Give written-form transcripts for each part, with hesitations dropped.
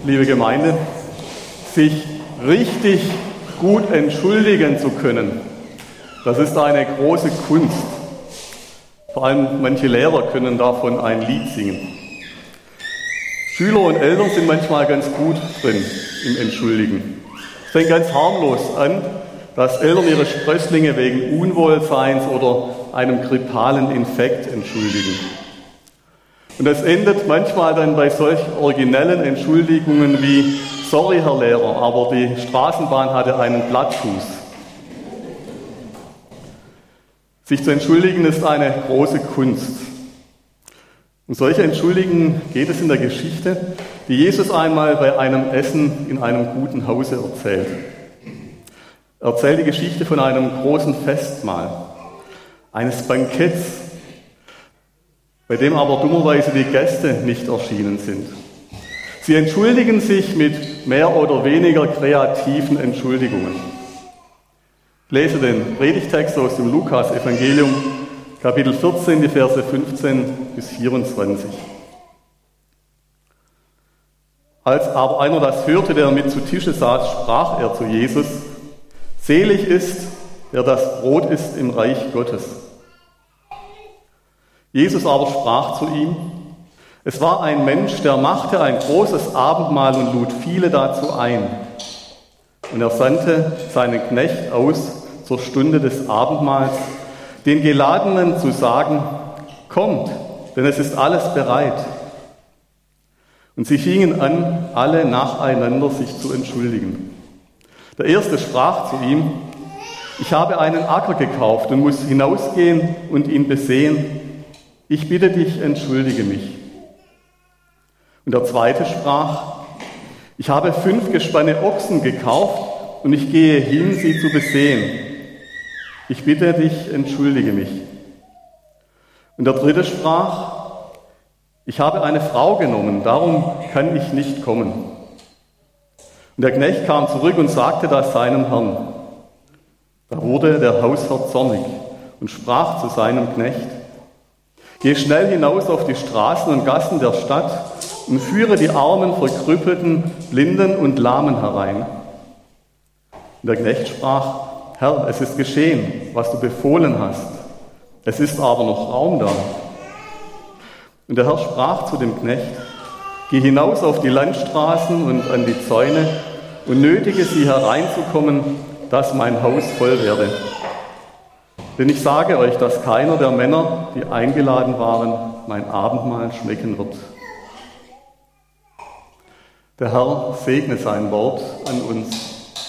liebe Gemeinde, sich richtig gut entschuldigen zu können, das ist eine große Kunst. Vor allem manche Lehrer können davon ein Lied singen. Schüler und Eltern sind manchmal ganz gut drin im Entschuldigen. Es fängt ganz harmlos an, dass Eltern ihre Sprösslinge wegen Unwohlseins oder einem grippalen Infekt entschuldigen. Und das endet manchmal dann bei solch originellen Entschuldigungen wie: Sorry, Herr Lehrer, aber die Straßenbahn hatte einen Plattfuß. Sich zu entschuldigen ist eine große Kunst. Um solche Entschuldigungen geht es in der Geschichte, die Jesus einmal bei einem Essen in einem guten Hause erzählt. Er erzählt die Geschichte von einem großen Festmahl, eines Banketts, bei dem aber dummerweise die Gäste nicht erschienen sind. Sie entschuldigen sich mit mehr oder weniger kreativen Entschuldigungen. Ich lese den Predigtext aus dem Lukas-Evangelium, Kapitel 14, die Verse 15 bis 24. Als aber einer das hörte, der mit zu Tische saß, sprach er zu Jesus: Selig ist, der das Brot isst im Reich Gottes. Jesus aber sprach zu ihm: Es war ein Mensch, der machte ein großes Abendmahl und lud viele dazu ein. Und er sandte seinen Knecht aus zur Stunde des Abendmahls, den Geladenen zu sagen: Kommt, denn es ist alles bereit. Und sie fingen an, alle nacheinander sich zu entschuldigen. Der erste sprach zu ihm: Ich habe einen Acker gekauft und muss hinausgehen und ihn besehen. Ich bitte dich, entschuldige mich. Und der zweite sprach: Ich habe 5 Gespanne Ochsen gekauft und ich gehe hin, sie zu besehen. Ich bitte dich, entschuldige mich. Und der dritte sprach: Ich habe eine Frau genommen, darum kann ich nicht kommen. Und der Knecht kam zurück und sagte das seinem Herrn. Da wurde der Hausherr zornig und sprach zu seinem Knecht: Geh schnell hinaus auf die Straßen und Gassen der Stadt und führe die Armen, Verkrüppelten, Blinden und Lahmen herein. Und der Knecht sprach: Herr, es ist geschehen, was du befohlen hast. Es ist aber noch Raum da. Und der Herr sprach zu dem Knecht: Geh hinaus auf die Landstraßen und an die Zäune und nötige sie hereinzukommen, dass mein Haus voll werde. Denn ich sage euch, dass keiner der Männer, die eingeladen waren, mein Abendmahl schmecken wird. Der Herr segne sein Wort an uns.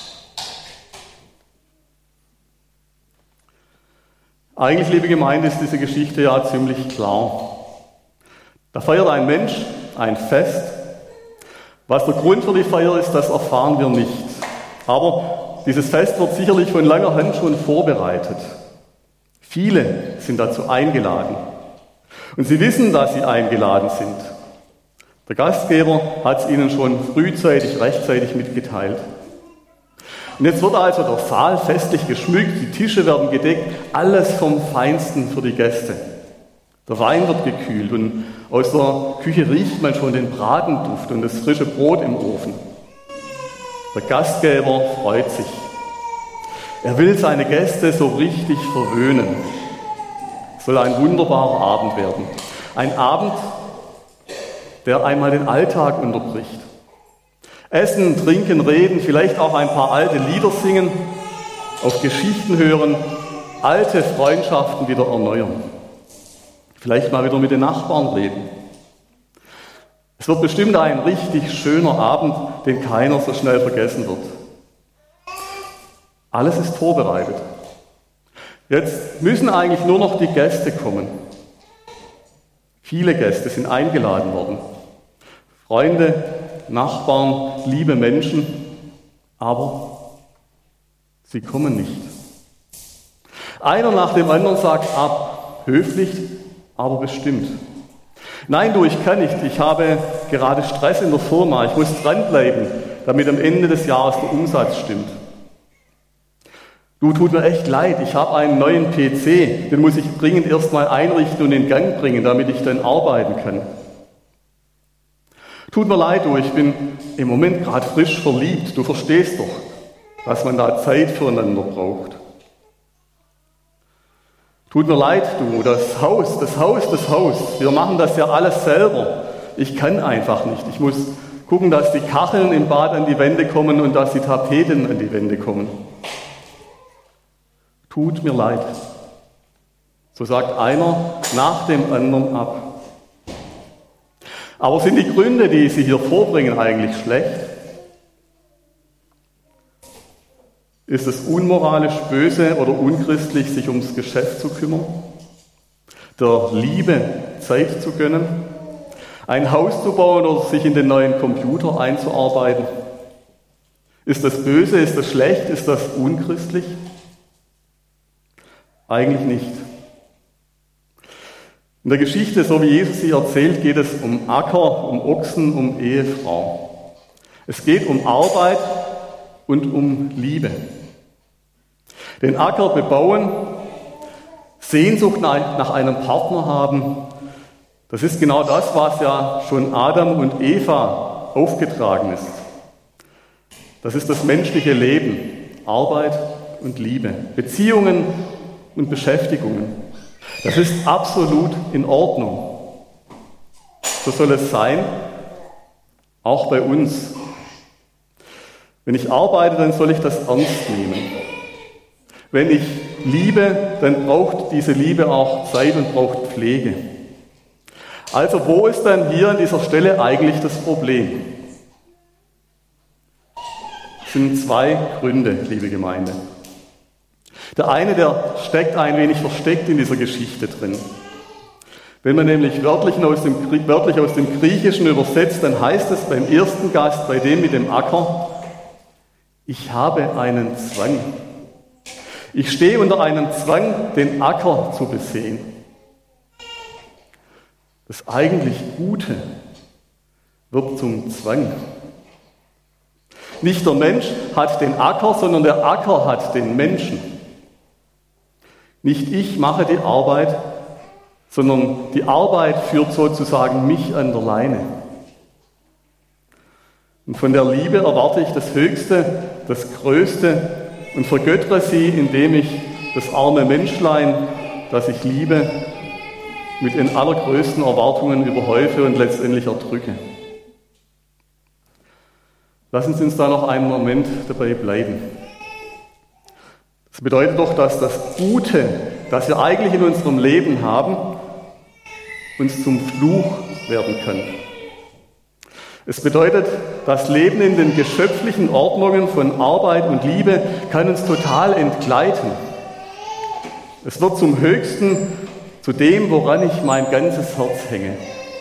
Eigentlich, liebe Gemeinde, ist diese Geschichte ja ziemlich klar. Da feiert ein Mensch ein Fest. Was der Grund für die Feier ist, das erfahren wir nicht. Aber dieses Fest wird sicherlich von langer Hand schon vorbereitet. Viele sind dazu eingeladen. Und sie wissen, dass sie eingeladen sind. Der Gastgeber hat es ihnen schon frühzeitig, rechtzeitig mitgeteilt. Und jetzt wird also der Saal festlich geschmückt, die Tische werden gedeckt, alles vom Feinsten für die Gäste. Der Wein wird gekühlt und aus der Küche riecht man schon den Bratenduft und das frische Brot im Ofen. Der Gastgeber freut sich. Er will seine Gäste so richtig verwöhnen. Es soll ein wunderbarer Abend werden. Ein Abend, der einmal den Alltag unterbricht. Essen, trinken, reden, vielleicht auch ein paar alte Lieder singen, auf Geschichten hören, alte Freundschaften wieder erneuern. Vielleicht mal wieder mit den Nachbarn reden. Es wird bestimmt ein richtig schöner Abend, den keiner so schnell vergessen wird. Alles ist vorbereitet. Jetzt müssen eigentlich nur noch die Gäste kommen. Viele Gäste sind eingeladen worden. Freunde, Nachbarn, liebe Menschen, aber sie kommen nicht. Einer nach dem anderen sagt ab, höflich, aber bestimmt. Nein, du, ich kann nicht, ich habe gerade Stress in der Firma, ich muss dranbleiben, damit am Ende des Jahres der Umsatz stimmt. Du, tut mir echt leid, ich habe einen neuen PC, den muss ich dringend erstmal einrichten und in Gang bringen, damit ich dann arbeiten kann. Tut mir leid, du, ich bin im Moment gerade frisch verliebt. Du verstehst doch, dass man da Zeit füreinander braucht. Tut mir leid, du, das Haus. Wir machen das ja alles selber. Ich kann einfach nicht. Ich muss gucken, dass die Kacheln im Bad an die Wände kommen und dass die Tapeten an die Wände kommen. Tut mir leid. So sagt einer nach dem anderen ab. Aber sind die Gründe, die Sie hier vorbringen, eigentlich schlecht? Ist es unmoralisch, böse oder unchristlich, sich ums Geschäft zu kümmern? Der Liebe Zeit zu gönnen? Ein Haus zu bauen oder sich in den neuen Computer einzuarbeiten? Ist das böse? Ist das schlecht? Ist das unchristlich? Eigentlich nicht. In der Geschichte, so wie Jesus sie erzählt, geht es um Acker, um Ochsen, um Ehefrau. Es geht um Arbeit und um Liebe. Den Acker bebauen, Sehnsucht nach einem Partner haben, das ist genau das, was ja schon Adam und Eva aufgetragen ist. Das ist das menschliche Leben, Arbeit und Liebe, Beziehungen und Beschäftigungen. Das ist absolut in Ordnung. So soll es sein, auch bei uns. Wenn ich arbeite, dann soll ich das ernst nehmen. Wenn ich liebe, dann braucht diese Liebe auch Zeit und braucht Pflege. Also wo ist dann hier an dieser Stelle eigentlich das Problem? Es sind zwei Gründe, liebe Gemeinde. Der eine, der steckt ein wenig versteckt in dieser Geschichte drin. Wenn man nämlich wörtlich aus dem Griechischen übersetzt, dann heißt es beim ersten Gast, bei dem mit dem Acker, ich habe einen Zwang. Ich stehe unter einem Zwang, den Acker zu besehen. Das eigentlich Gute wird zum Zwang. Nicht der Mensch hat den Acker, sondern der Acker hat den Menschen. Nicht ich mache die Arbeit, sondern die Arbeit führt sozusagen mich an der Leine. Und von der Liebe erwarte ich das Höchste, das Größte und vergöttere sie, indem ich das arme Menschlein, das ich liebe, mit den allergrößten Erwartungen überhäufe und letztendlich erdrücke. Lassen Sie uns da noch einen Moment dabei bleiben. Das bedeutet doch, dass das Gute, das wir eigentlich in unserem Leben haben, uns zum Fluch werden kann. Es bedeutet, das Leben in den geschöpflichen Ordnungen von Arbeit und Liebe kann uns total entgleiten. Es wird zum Höchsten, zu dem, woran ich mein ganzes Herz hänge.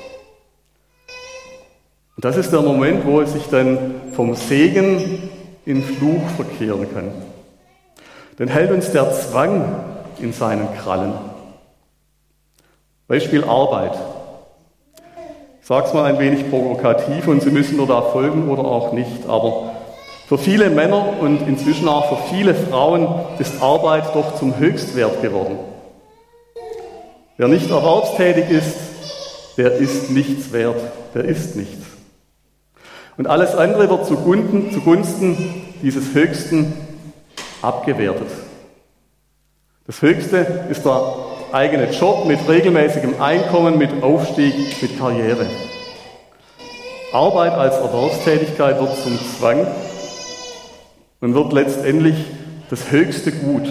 Und das ist der Moment, wo es sich dann vom Segen in Fluch verkehren kann. Dann hält uns der Zwang in seinen Krallen. Beispiel Arbeit. Ich sage es mal ein wenig provokativ und Sie müssen mir da folgen oder auch nicht. Aber für viele Männer und inzwischen auch für viele Frauen ist Arbeit doch zum Höchstwert geworden. Wer nicht erwerbstätig ist, der ist nichts wert. Der ist nichts. Und alles andere wird zugunsten dieses Höchsten abgewertet. Das Höchste ist der eigene Job mit regelmäßigem Einkommen, mit Aufstieg, mit Karriere. Arbeit als Erwerbstätigkeit wird zum Zwang und wird letztendlich das höchste Gut.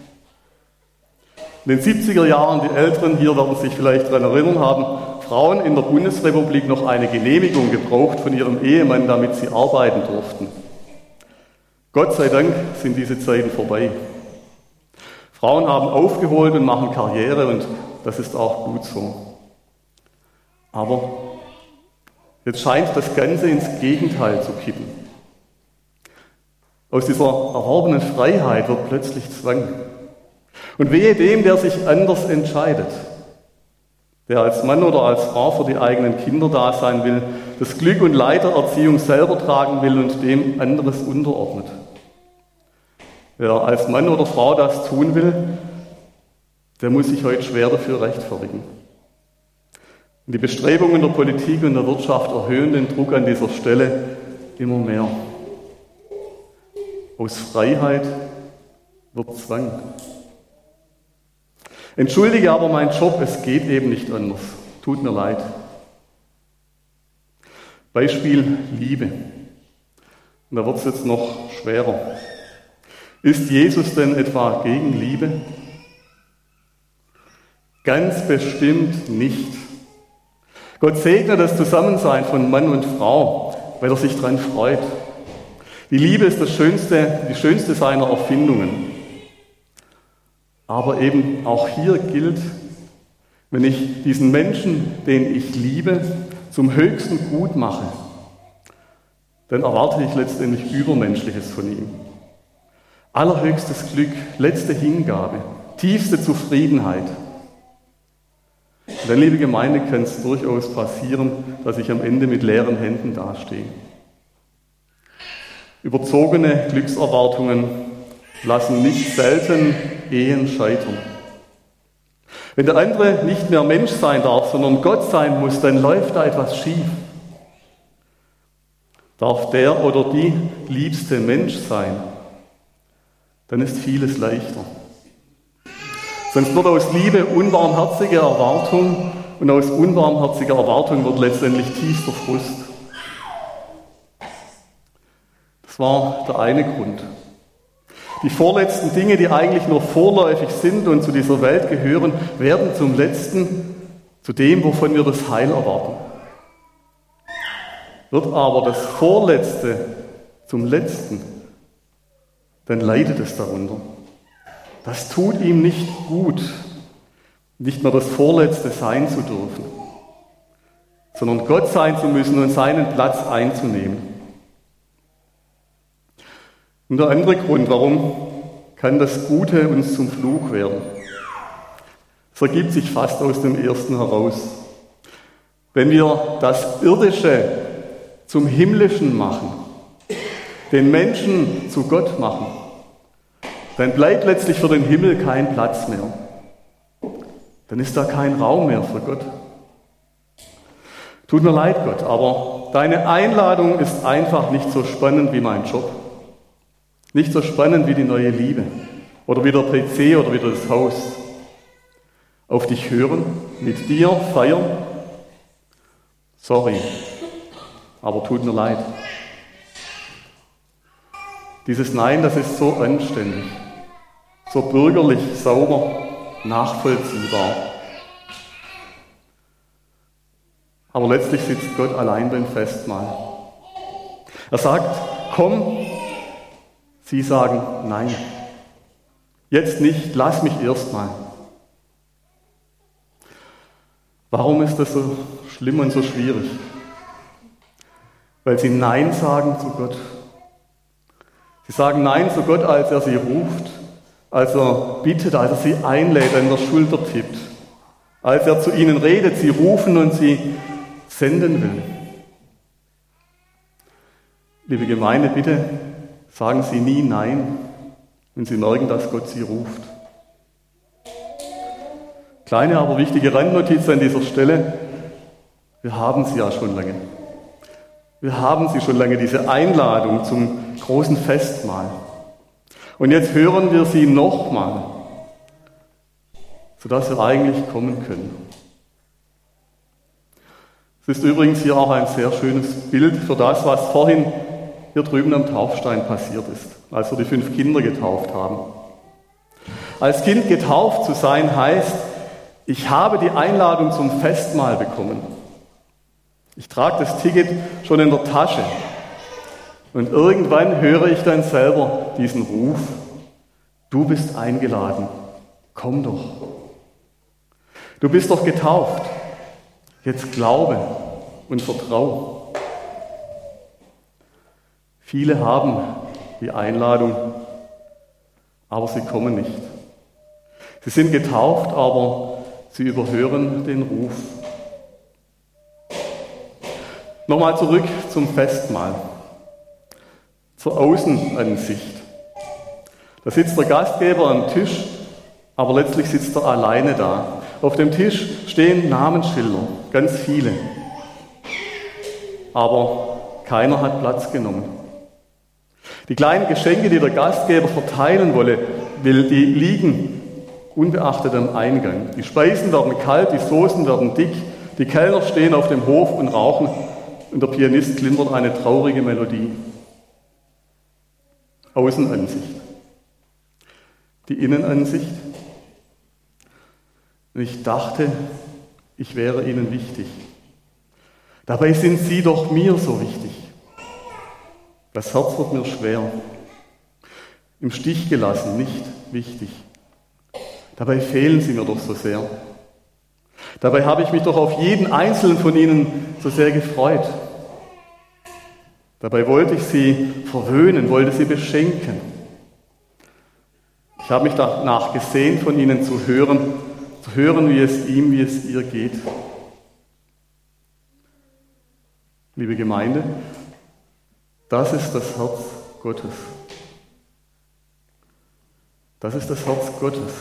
In den 70er Jahren, die Älteren hier werden sich vielleicht daran erinnern, haben Frauen in der Bundesrepublik noch eine Genehmigung gebraucht von ihrem Ehemann, damit sie arbeiten durften. Gott sei Dank sind diese Zeiten vorbei. Frauen haben aufgeholt und machen Karriere und das ist auch gut so. Aber jetzt scheint das Ganze ins Gegenteil zu kippen. Aus dieser erworbenen Freiheit wird plötzlich Zwang. Und wehe dem, der sich anders entscheidet, der als Mann oder als Frau für die eigenen Kinder da sein will, das Glück und Leid der Erziehung selber tragen will und dem anderes unterordnet. Wer als Mann oder Frau das tun will, der muss sich heute schwer dafür rechtfertigen. Und die Bestrebungen der Politik und der Wirtschaft erhöhen den Druck an dieser Stelle immer mehr. Aus Freiheit wird Zwang. Entschuldige aber meinen Job, es geht eben nicht anders. Tut mir leid. Beispiel Liebe. Und da wird es jetzt noch schwerer. Ist Jesus denn etwa gegen Liebe? Ganz bestimmt nicht. Gott segne das Zusammensein von Mann und Frau, weil er sich daran freut. Die Liebe ist die schönste seiner Erfindungen. Aber eben auch hier gilt, wenn ich diesen Menschen, den ich liebe, zum höchsten Gut mache, dann erwarte ich letztendlich Übermenschliches von ihm. Allerhöchstes Glück, letzte Hingabe, tiefste Zufriedenheit. Und dann, liebe Gemeinde, kann es durchaus passieren, dass ich am Ende mit leeren Händen dastehe. Überzogene Glückserwartungen lassen nicht selten Ehen scheitern. Wenn der andere nicht mehr Mensch sein darf, sondern Gott sein muss, dann läuft da etwas schief. Darf der oder die liebste Mensch sein, dann ist vieles leichter. Sonst wird aus Liebe unbarmherzige Erwartung und aus unbarmherziger Erwartung wird letztendlich tiefster Frust. Das war der eine Grund. Die vorletzten Dinge, die eigentlich nur vorläufig sind und zu dieser Welt gehören, werden zum Letzten, zu dem, wovon wir das Heil erwarten. Wird aber das Vorletzte zum Letzten, dann leidet es darunter. Das tut ihm nicht gut, nicht mehr das Vorletzte sein zu dürfen, sondern Gott sein zu müssen und seinen Platz einzunehmen. Und der andere Grund, warum kann das Gute uns zum Fluch werden? Es ergibt sich fast aus dem ersten heraus. Wenn wir das Irdische zum Himmlischen machen, den Menschen zu Gott machen, dann bleibt letztlich für den Himmel kein Platz mehr. Dann ist da kein Raum mehr für Gott. Tut mir leid, Gott, aber deine Einladung ist einfach nicht so spannend wie mein Job. Nicht so spannend wie die neue Liebe oder wie der PC oder wie das Haus. Auf dich hören, mit dir feiern. Sorry, aber tut mir leid. Dieses Nein, das ist so anständig, so bürgerlich, sauber, nachvollziehbar. Aber letztlich sitzt Gott allein beim Festmahl. Er sagt, komm. Sie sagen, nein, jetzt nicht, lass mich erst mal. Warum ist das so schlimm und so schwierig? Weil sie Nein sagen zu Gott. Sie sagen Nein zu Gott, als er sie ruft, als er bittet, als er sie einlädt, an der Schulter tippt, als er zu ihnen redet, sie rufen und sie senden will. Liebe Gemeinde, bitte sagen Sie nie Nein, wenn Sie merken, dass Gott Sie ruft. Kleine, aber wichtige Randnotiz an dieser Stelle. Wir haben sie ja schon lange. Wir haben sie schon lange, diese Einladung zum großen Festmahl. Und jetzt hören wir sie nochmal, sodass wir eigentlich kommen können. Es ist übrigens hier auch ein sehr schönes Bild für das, was vorhin hier drüben am Taufstein passiert ist, als wir die 5 Kinder getauft haben. Als Kind getauft zu sein heißt, ich habe die Einladung zum Festmahl bekommen. Ich trage das Ticket schon in der Tasche. Und irgendwann höre ich dann selber diesen Ruf, du bist eingeladen, komm doch. Du bist doch getauft, jetzt glaube und vertraue. Viele haben die Einladung, aber sie kommen nicht. Sie sind getauft, aber sie überhören den Ruf. Nochmal zurück zum Festmahl, zur Außenansicht. Da sitzt der Gastgeber am Tisch, aber letztlich sitzt er alleine da. Auf dem Tisch stehen Namensschilder, ganz viele. Aber keiner hat Platz genommen. Die kleinen Geschenke, die der Gastgeber verteilen will, die liegen unbeachtet am Eingang. Die Speisen werden kalt, die Soßen werden dick, die Kellner stehen auf dem Hof und rauchen und der Pianist klimpert eine traurige Melodie. Außenansicht. Die Innenansicht. Und ich dachte, ich wäre ihnen wichtig. Dabei sind sie doch mir so wichtig. Das Herz wird mir schwer. Im Stich gelassen, nicht wichtig. Dabei fehlen sie mir doch so sehr. Dabei habe ich mich doch auf jeden einzelnen von ihnen so sehr gefreut. Dabei wollte ich sie verwöhnen, wollte sie beschenken. Ich habe mich danach gesehen, von ihnen zu hören, wie es ihm, wie es ihr geht. Liebe Gemeinde, das ist das Herz Gottes. Das ist das Herz Gottes.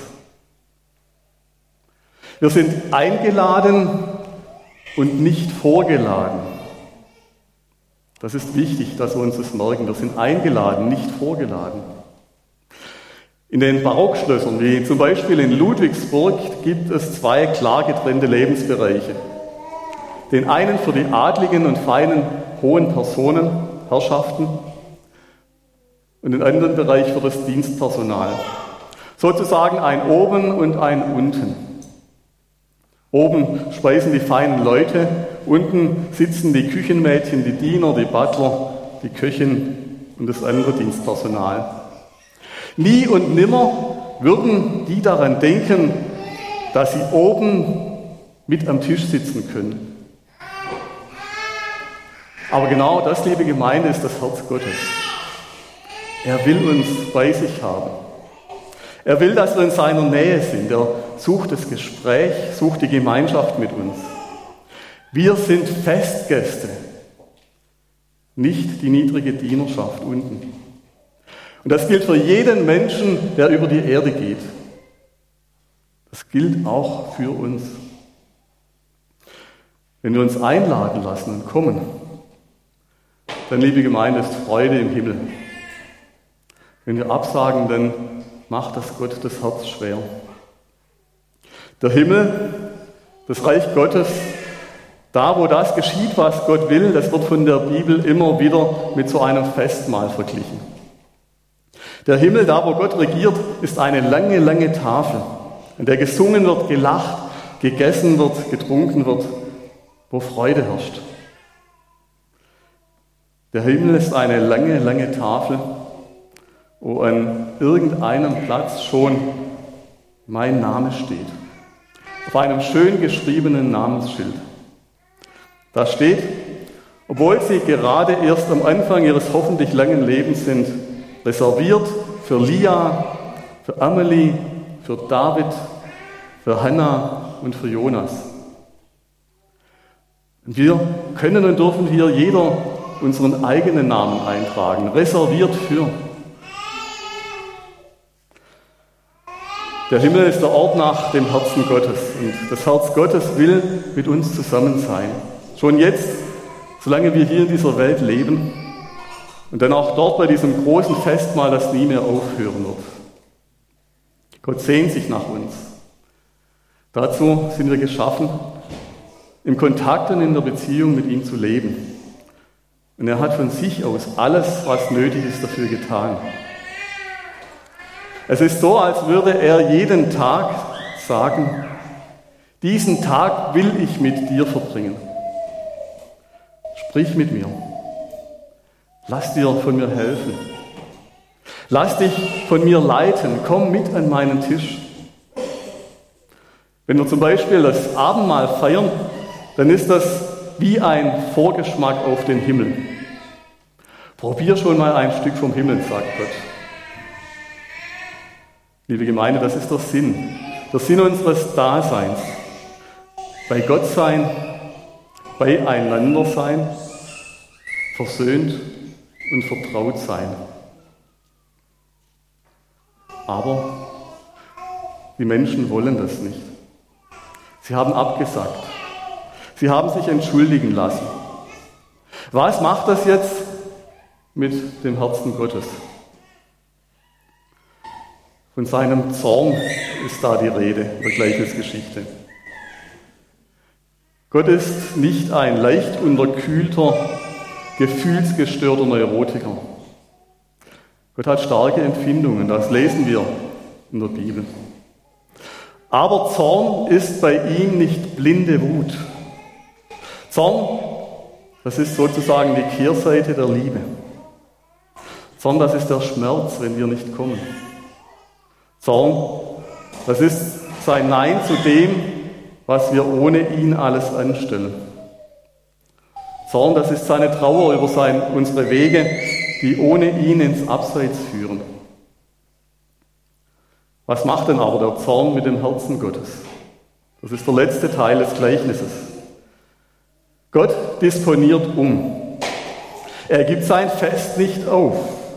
Wir sind eingeladen und nicht vorgeladen. Das ist wichtig, dass wir uns das merken. Wir sind eingeladen, nicht vorgeladen. In den Barockschlössern, wie zum Beispiel in Ludwigsburg, gibt es 2 klar getrennte Lebensbereiche. Den einen für die adligen und feinen, hohen Personen, Herrschaften, und den anderen Bereich für das Dienstpersonal. Sozusagen ein Oben und ein Unten. Oben speisen die feinen Leute, unten sitzen die Küchenmädchen, die Diener, die Butler, die Köchin und das andere Dienstpersonal. Nie und nimmer würden die daran denken, dass sie oben mit am Tisch sitzen können. Aber genau das, liebe Gemeinde, ist das Herz Gottes. Er will uns bei sich haben. Er will, dass wir in seiner Nähe sind. Er sucht das Gespräch, sucht die Gemeinschaft mit uns. Wir sind Festgäste, nicht die niedrige Dienerschaft unten. Und das gilt für jeden Menschen, der über die Erde geht. Das gilt auch für uns. Wenn wir uns einladen lassen und kommen, dann, liebe Gemeinde, ist Freude im Himmel. Wenn wir absagen, dann macht das Gott das Herz schwer. Der Himmel, das Reich Gottes, da wo das geschieht, was Gott will, das wird von der Bibel immer wieder mit so einem Festmahl verglichen. Der Himmel, da wo Gott regiert, ist eine lange, lange Tafel, an der gesungen wird, gelacht, gegessen wird, getrunken wird, wo Freude herrscht. Der Himmel ist eine lange, lange Tafel, wo an irgendeinem Platz schon mein Name steht. Auf einem schön geschriebenen Namensschild. Da steht, obwohl Sie gerade erst am Anfang Ihres hoffentlich langen Lebens sind, reserviert für Lia, für Amelie, für David, für Hannah und für Jonas. Und wir können und dürfen hier jeder unseren eigenen Namen eintragen, reserviert für. Der Himmel ist der Ort nach dem Herzen Gottes und das Herz Gottes will mit uns zusammen sein. Schon jetzt, solange wir hier in dieser Welt leben und dann auch dort bei diesem großen Festmahl, das nie mehr aufhören wird. Gott sehnt sich nach uns. Dazu sind wir geschaffen, im Kontakt und in der Beziehung mit ihm zu leben. Und er hat von sich aus alles, was nötig ist, dafür getan. Es ist so, als würde er jeden Tag sagen, diesen Tag will ich mit dir verbringen. Sprich mit mir. Lass dir von mir helfen. Lass dich von mir leiten. Komm mit an meinen Tisch. Wenn wir zum Beispiel das Abendmahl feiern, dann ist das wie ein Vorgeschmack auf den Himmel. Probier schon mal ein Stück vom Himmel, sagt Gott. Liebe Gemeinde, das ist der Sinn unseres Daseins. Bei Gott sein, beieinander sein, versöhnt und vertraut sein. Aber die Menschen wollen das nicht. Sie haben abgesagt. Sie haben sich entschuldigen lassen. Was macht das jetzt mit dem Herzen Gottes? Von seinem Zorn ist da die Rede in der Gleichnisgeschichte. Gott ist nicht ein leicht unterkühlter, gefühlsgestörter Neurotiker. Gott hat starke Empfindungen, das lesen wir in der Bibel. Aber Zorn ist bei ihm nicht blinde Wut. Zorn, das ist sozusagen die Kehrseite der Liebe. Zorn, das ist der Schmerz, wenn wir nicht kommen. Zorn, das ist sein Nein zu dem, was wir ohne ihn alles anstellen. Zorn, das ist seine Trauer über unsere Wege, die ohne ihn ins Abseits führen. Was macht denn aber der Zorn mit dem Herzen Gottes? Das ist der letzte Teil des Gleichnisses. Gott disponiert um. Er gibt sein Fest nicht auf.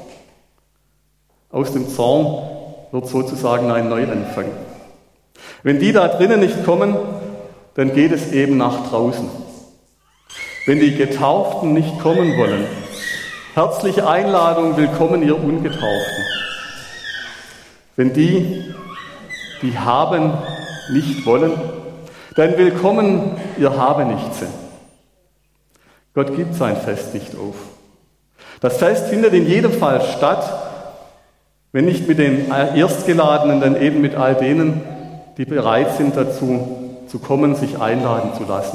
Aus dem Zorn wird sozusagen ein Neuanfang. Wenn die da drinnen nicht kommen, dann geht es eben nach draußen. Wenn die Getauften nicht kommen wollen, herzliche Einladung, willkommen ihr Ungetauften. Wenn die haben, nicht wollen, dann willkommen ihr Habenichtse. Gott gibt sein Fest nicht auf. Das Fest findet in jedem Fall statt, wenn nicht mit den Erstgeladenen, dann eben mit all denen, die bereit sind dazu zu kommen, sich einladen zu lassen.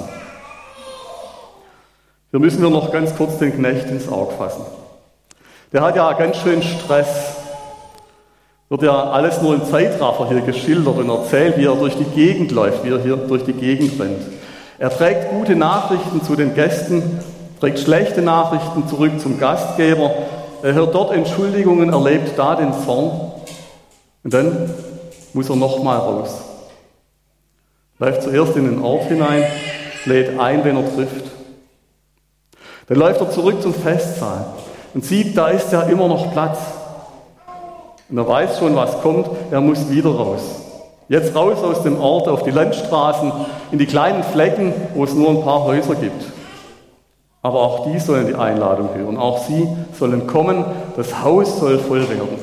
Hier müssen wir noch ganz kurz den Knecht ins Auge fassen. Der hat ja ganz schön Stress. Wird ja alles nur im Zeitraffer hier geschildert und erzählt, wie er durch die Gegend läuft, wie er hier durch die Gegend rennt. Er trägt gute Nachrichten zu den Gästen, trägt schlechte Nachrichten zurück zum Gastgeber. Er hört dort Entschuldigungen, erlebt da den Zorn. Und dann muss er nochmal raus. Läuft zuerst in den Ort hinein, lädt ein, wenn er trifft. Dann läuft er zurück zum Festsaal und sieht, da ist ja immer noch Platz. Und er weiß schon, was kommt, er muss wieder raus. Jetzt raus aus dem Ort, auf die Landstraßen, in die kleinen Flecken, wo es nur ein paar Häuser gibt. Aber auch die sollen die Einladung hören. Auch sie sollen kommen, das Haus soll voll werden.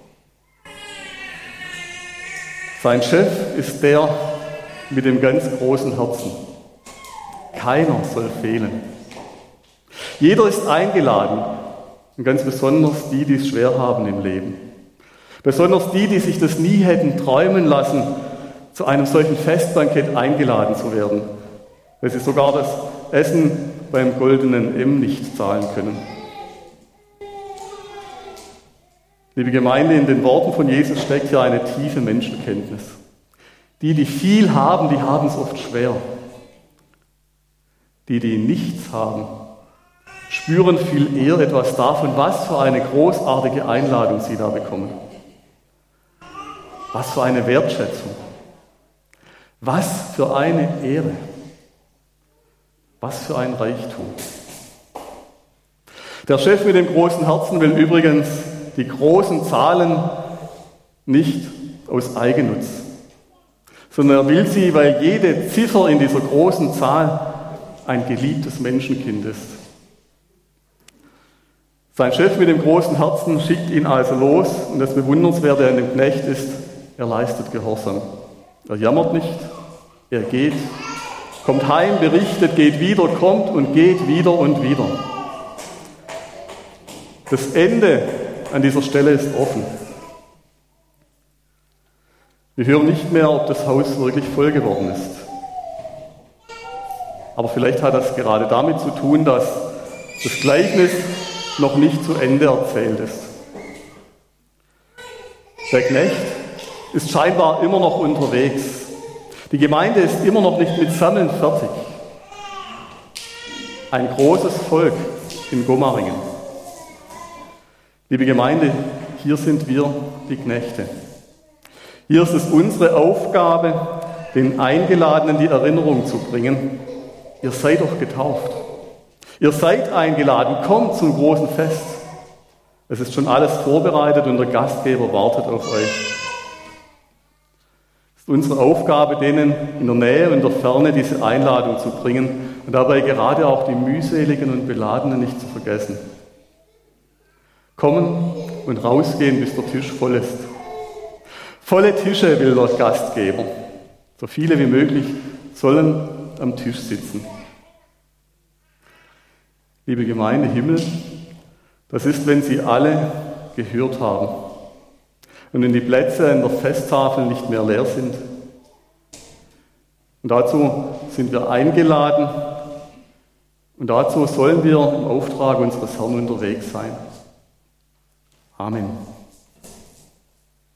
Sein Chef ist der mit dem ganz großen Herzen. Keiner soll fehlen. Jeder ist eingeladen. Und ganz besonders die, die es schwer haben im Leben. Besonders die, die sich das nie hätten träumen lassen, zu einem solchen Festbankett eingeladen zu werden, weil sie sogar das Essen beim goldenen M nicht zahlen können. Liebe Gemeinde, in den Worten von Jesus steckt ja eine tiefe Menschenkenntnis. Die, die viel haben, die haben es oft schwer. Die, die nichts haben, spüren viel eher etwas davon, was für eine großartige Einladung sie da bekommen. Was für eine Wertschätzung. Was für eine Ehre. Was für ein Reichtum. Der Chef mit dem großen Herzen will übrigens die großen Zahlen nicht aus Eigennutz, sondern er will sie, weil jede Ziffer in dieser großen Zahl ein geliebtes Menschenkind ist. Sein Chef mit dem großen Herzen schickt ihn also los und das Bewundernswerte an dem Knecht ist, er leistet Gehorsam. Er jammert nicht, er geht, kommt heim, berichtet, geht wieder, kommt und geht wieder und wieder. Das Ende an dieser Stelle ist offen. Wir hören nicht mehr, ob das Haus wirklich voll geworden ist. Aber vielleicht hat das gerade damit zu tun, dass das Gleichnis noch nicht zu Ende erzählt ist. Der Knecht ist scheinbar immer noch unterwegs. Die Gemeinde ist immer noch nicht mit Sammeln fertig. Ein großes Volk in Gomaringen. Liebe Gemeinde, hier sind wir die Knechte. Hier ist es unsere Aufgabe, den Eingeladenen die Erinnerung zu bringen. Ihr seid doch getauft. Ihr seid eingeladen, kommt zum großen Fest. Es ist schon alles vorbereitet und der Gastgeber wartet auf euch. Es ist unsere Aufgabe, denen in der Nähe und der Ferne diese Einladung zu bringen und dabei gerade auch die mühseligen und Beladenen nicht zu vergessen. Kommen und rausgehen, bis der Tisch voll ist. Volle Tische will der Gastgeber. So viele wie möglich sollen am Tisch sitzen. Liebe Gemeinde, Himmel, das ist, wenn Sie alle gehört haben und wenn die Plätze an der Festtafel nicht mehr leer sind. Und dazu sind wir eingeladen und dazu sollen wir im Auftrag unseres Herrn unterwegs sein. Amen.